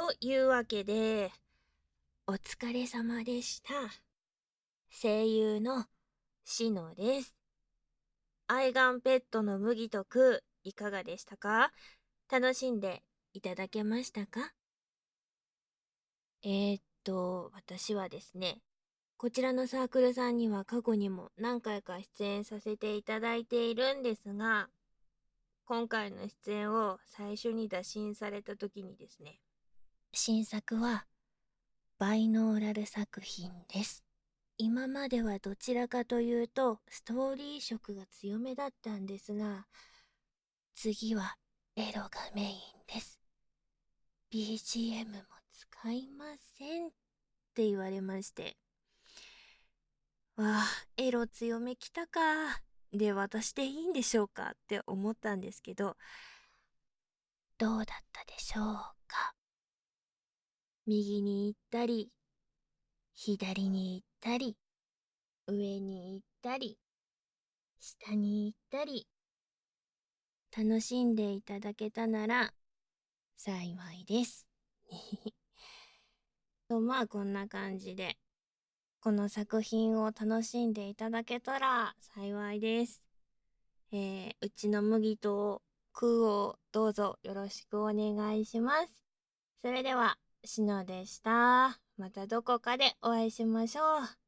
というわけで、お疲れ様でした。声優のしのです。愛玩ペットの麦とくいかがでしたか？楽しんでいただけましたか？私はですね、こちらのサークルさんには過去にも何回か出演させていただいているんですが、今回の出演を最初に打診された時にですね、新作はバイノーラル作品です。今まではどちらかというとストーリー色が強めだったんですが、次はエロがメインです。BGM も使いませんって言われまして、わあ、エロ強めきたか。で、私でいいんでしょうかって思ったんですけど、どうだったでしょうか。右に行ったり、左に行ったり、上に行ったり、下に行ったり、楽しんでいただけたなら幸いです。まあこんな感じで、この作品を楽しんでいただけたら幸いです。うちの麦と空をどうぞよろしくお願いします。それでは、しのでした。またどこかでお会いしましょう。